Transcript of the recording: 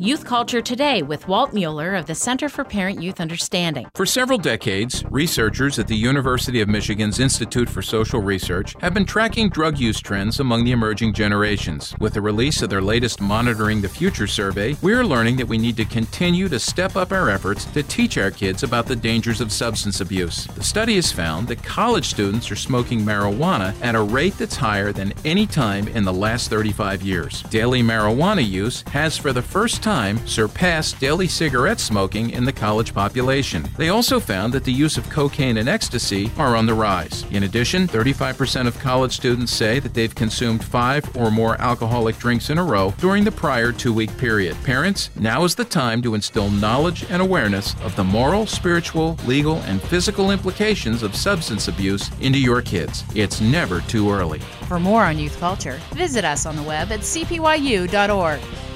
Youth Culture Today with Walt Mueller of the Center for Parent-Youth Understanding. For several decades, researchers at the University of Michigan's Institute for Social Research have been tracking drug use trends among the emerging generations. With the release of their latest Monitoring the Future survey, we are learning that we need to continue to step up our efforts to teach our kids about the dangers of substance abuse. The study has found that college students are smoking marijuana at a rate that's higher than any time in the last 35 years. Daily marijuana use has for the first time surpassed daily cigarette smoking in the college population. They also found that the use of cocaine and ecstasy are on the rise. In addition, 35% of college students say that they've consumed 5 or more alcoholic drinks in a row during the prior 2-week period. Parents, now is the time to instill knowledge and awareness of the moral, spiritual, legal, and physical implications of substance abuse into your kids. It's never too early. For more on youth culture, visit us on the web at cpyu.org.